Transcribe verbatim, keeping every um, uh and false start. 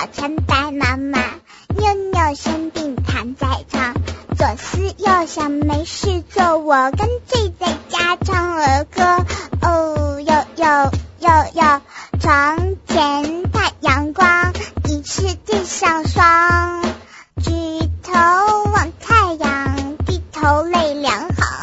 成白妈妈，妞妞生病躺在床，左思右想没事做，我干脆在家唱儿歌。哦哟哟哟哟，床前太阳光，疑是地上霜。举头望太阳，低头泪两行。